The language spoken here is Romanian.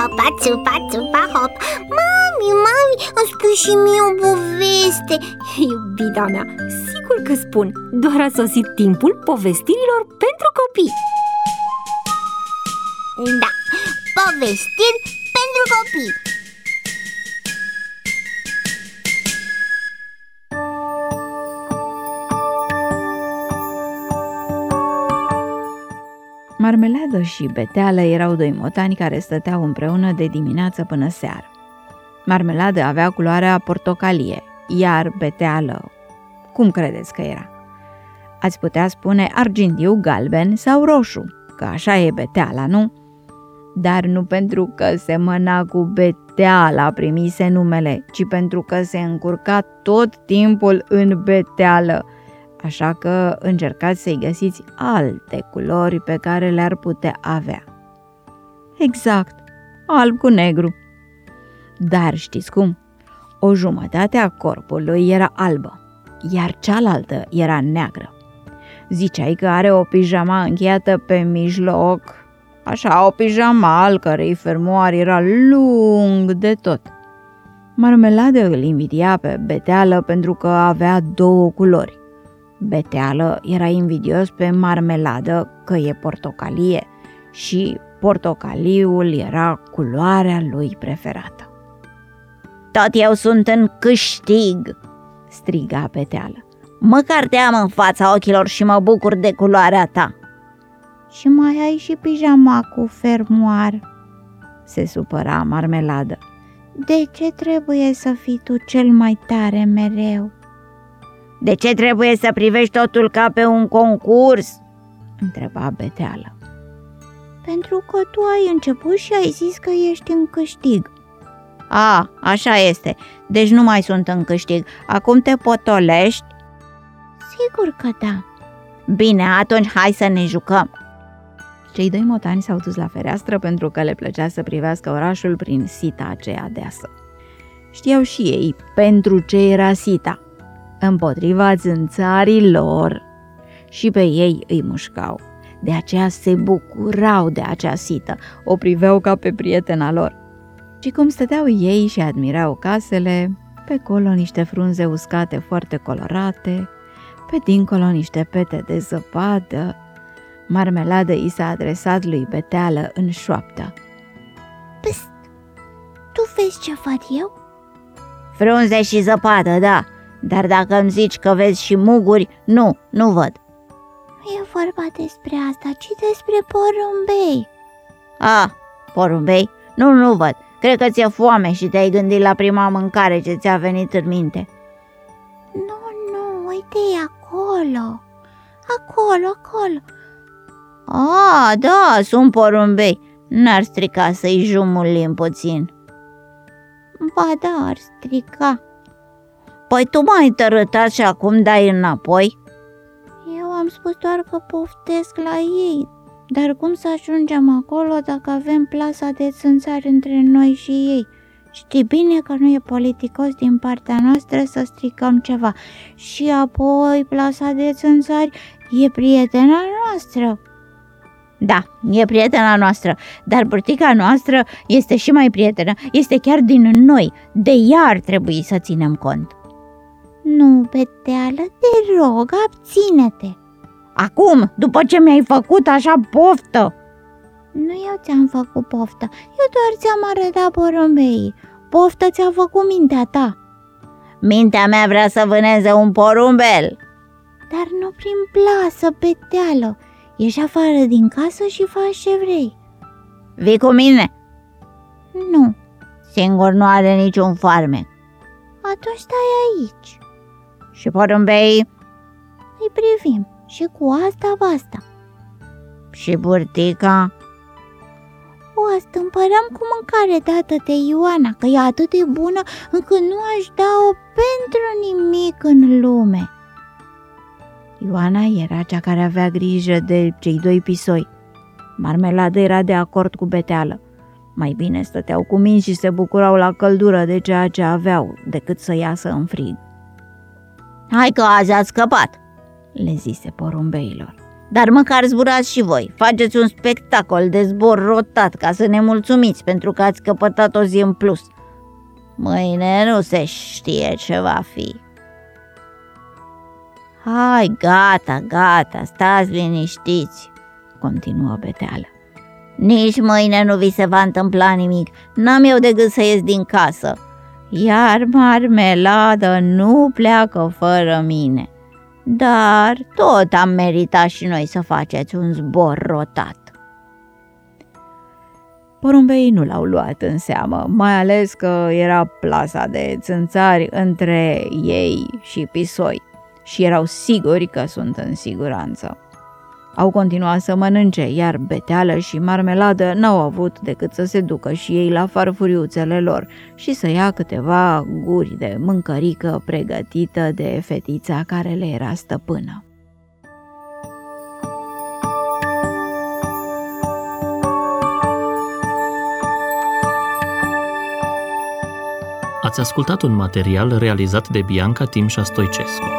țupa, țupa, țupa, hop. Mami, îmi spui și mie o poveste. Iubita mea, sigur că spun. Doar a sosit timpul povestirilor pentru copii. Da, povestiri pentru copii. Marmeladă și Beteală erau doi motani care stăteau împreună de dimineață până seară. Marmeladă avea culoarea portocalie, iar Beteală, cum credeți că era? Ați putea spune argintiu, galben sau roșu, că așa e Beteala, nu? Dar nu pentru că semăna cu Beteala primise numele, ci pentru că se încurca tot timpul în Beteală. Așa că încercați să-i găsiți alte culori pe care le-ar putea avea. Exact, alb cu negru. Dar știți cum? O jumătate a corpului era albă, iar cealaltă era neagră. Ziceai că are o pijama încheiată pe mijloc, așa o pijama al cărei fermoar era lung de tot. Marmeladă îl invidia pe Beteală pentru că avea două culori. Beteală era invidios pe Marmeladă că e portocalie și portocaliul era culoarea lui preferată. Tot eu sunt în câștig, striga Beteală. Măcar te am în fața ochilor și mă bucur de culoarea ta. Și mai ai și pijama cu fermoar, se supăra Marmeladă. De ce trebuie să fii tu cel mai tare mereu? De ce trebuie să privești totul ca pe un concurs? Întreba Beteală. Pentru că tu ai început și ai zis că ești în câștig. A, așa este, deci nu mai sunt în câștig. Acum te potolești? Sigur că da. Bine, atunci hai să ne jucăm. Cei doi motani s-au dus la fereastră pentru că le plăcea să privească orașul prin sita aceea deasă. Știau și ei pentru ce era sita. Împotriva țânțarii lor. Și pe ei îi mușcau. De aceea se bucurau de acea sită, o priveau ca pe prietena lor. Și cum stăteau ei și admirau casele, pe colo niște frunze uscate foarte colorate, pe dincolo niște pete de zăpadă, Marmeladă i s-a adresat lui Beteală în șoaptă. Pst, tu vezi ce văd eu? Frunze și zăpadă, da, dar dacă îmi zici că vezi și muguri, nu văd. Nu e vorba despre asta, ci despre porumbei. A, porumbei? Nu văd. Cred că ți-e foame și te-ai gândit la prima mâncare ce ți-a venit în minte. Nu, uite-i acolo. Acolo. A, da, sunt porumbei. N-ar strica să-i jumulim puțin. Ba da, ar strica. Păi tu m-ai tărâtat și acum dai înapoi? Eu am spus doar că poftesc la ei. Dar cum să ajungem acolo dacă avem plasa de țânțari între noi și ei? Știi bine că nu e politicos din partea noastră să stricăm ceva. Și apoi plasa de țânțari e prietena noastră. Da, e prietena noastră, dar burtica noastră este și mai prietenă, este chiar din noi. De ea ar trebui să ținem cont. Nu, Beteală, te rog, abține-te. Acum, după ce mi-ai făcut așa poftă? Nu eu ți-am făcut poftă, eu doar ți-am arătat porumbeii. Poftă ți-a făcut mintea ta. Mintea mea vrea să vâneze un porumbel. Dar nu prin plasă, Beteală. Ieși afară din casă și faci ce vrei. Vii cu mine? Nu. Singur nu are niciun farmec. Atunci stai aici. Și porumbeii? Îi privim și cu asta basta. Și burtica? O stâmpărăm cu mâncare dată de Ioana, că e atât de bună încât nu aș da-o pentru nimic în lume. Ioana era cea care avea grijă de cei doi pisoi. Marmeladă era de acord cu Beteală. Mai bine stăteau cu minți și se bucurau la căldură de ceea ce aveau, decât să iasă în frig. Hai că azi ați scăpat, le zise porumbeilor. Dar măcar zburați și voi, faceți un spectacol de zbor rotat ca să ne mulțumiți pentru că ați căpătat o zi în plus. Mâine nu se știe ce va fi. Hai, gata, stați liniștiți, continuă Beteală. Nici mâine nu vi se va întâmpla nimic, n-am eu de gând să ies din casă. Iar Marmeladă nu pleacă fără mine. Dar tot am meritat și noi să faceți un zbor rotat. Porumbeii nu l-au luat în seamă, mai ales că era plasa de țânțari între ei și pisoi și erau siguri că sunt în siguranță. Au continuat să mănânce, iar Beteală și Marmeladă n-au avut decât să se ducă și ei la farfuriuțele lor și să ia câteva guri de mâncărică pregătită de fetița care le era stăpână. Ați ascultat un material realizat de Bianca Timșa Stoicescu.